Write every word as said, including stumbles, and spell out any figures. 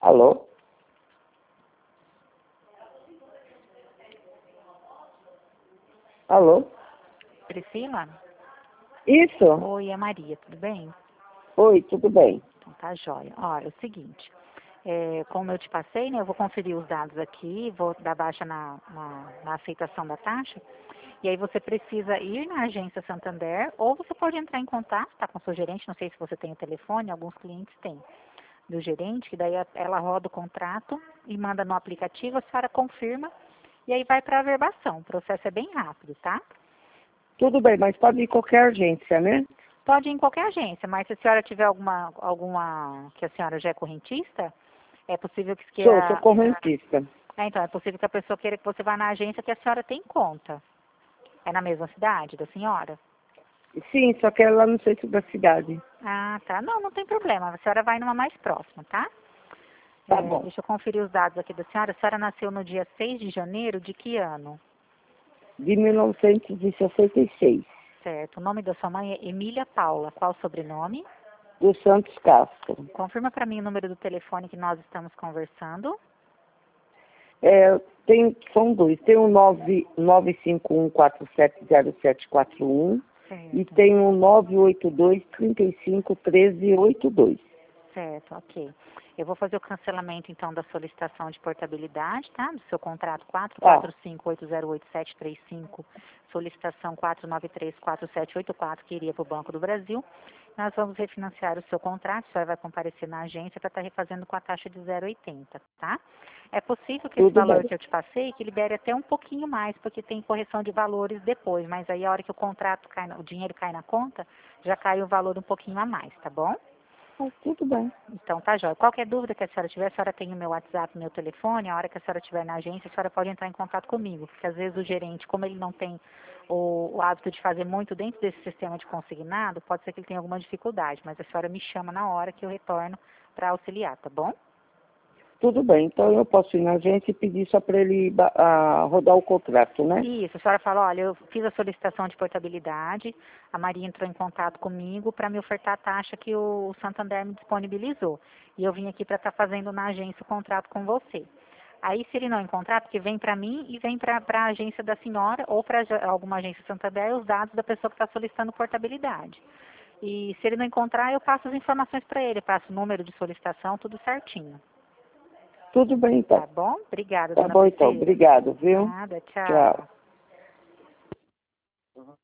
Alô? Alô? Priscila? Isso? Oi, é Maria, tudo bem? Oi, tudo bem? Então tá jóia. Olha, é o seguinte, é, como eu te passei, né, eu vou conferir os dados aqui, vou dar baixa na, na, na aceitação da taxa, e aí você precisa ir na agência Santander, ou você pode entrar em contato, tá, com o seu gerente, não sei se você tem o telefone, alguns clientes têm, do gerente, que daí a- ela roda o contrato e manda no aplicativo, a senhora confirma, e aí vai para a averbação. O processo é bem rápido, tá? Tudo bem, mas pode ir em qualquer agência, né? Pode ir em qualquer agência, mas se a senhora tiver alguma, alguma, que a senhora já é correntista, é possível que Sou, sou queira, correntista. é, então, é possível que a pessoa queira que você vá na agência que a senhora tem conta. É na mesma cidade da senhora? Sim, só que é lá no centro da cidade. Ah, tá. Não, não tem problema. A senhora vai numa mais próxima, tá? Tá É, bom. deixa eu conferir os dados aqui da senhora. A senhora nasceu no dia seis de janeiro de que ano? De mil novecentos e sessenta e seis. Certo. O nome da sua mãe é Emília Paula. Qual o sobrenome? Do Santos Castro. Confirma para mim o número do telefone que nós estamos conversando. É, tem, são dois. Tem o nove nove cinco um quatro sete zero sete quatro um e Certo. tem o nove oito dois, três cinco, um três oito dois. Certo, ok. Eu vou fazer o cancelamento, então, da solicitação de portabilidade, tá? Do seu contrato quatro Tá, quatro cinco oito zero oito sete três cinco, solicitação quatro nove três quatro sete oito quatro, que iria para o Banco do Brasil. Nós vamos refinanciar o seu contrato, a senhora vai comparecer na agência para estar refazendo com a taxa de zero vírgula oitenta, tá? É possível que esse tudo valor bem. que eu te passei, que libere até um pouquinho mais, porque tem correção de valores depois, mas aí a hora que o contrato cai, na- o dinheiro cai na conta, já cai o valor um pouquinho a mais, tá bom? Ah, tudo bem. Então, tá, jóia. Qualquer dúvida que a senhora tiver, a senhora tem o meu WhatsApp, meu telefone, a hora que a senhora estiver na agência, a senhora pode entrar em contato comigo, porque às vezes o gerente, como ele não tem o, o hábito de fazer muito dentro desse sistema de consignado, pode ser que ele tenha alguma dificuldade, mas a senhora me chama na hora que eu retorno para auxiliar, tá bom? Tudo bem. Então eu posso ir na agência e pedir só para ele ba- ah, rodar o contrato, né? Isso, a senhora fala, olha, eu fiz a solicitação de portabilidade, a Maria entrou em contato comigo para me ofertar a taxa que o Santander me disponibilizou. E eu vim aqui para estar fazendo na agência o contrato com você. Aí, se ele não encontrar, porque vem para mim e vem para a agência da senhora ou para alguma agência Santander os dados da pessoa que está solicitando portabilidade. E se ele não encontrar, eu passo as informações para ele, passo o número de solicitação, tudo certinho. Tudo bem, Tá então. bom? Obrigada, Tá dona bom, então. Priscila. Obrigado, viu? Nada, tchau. Tchau.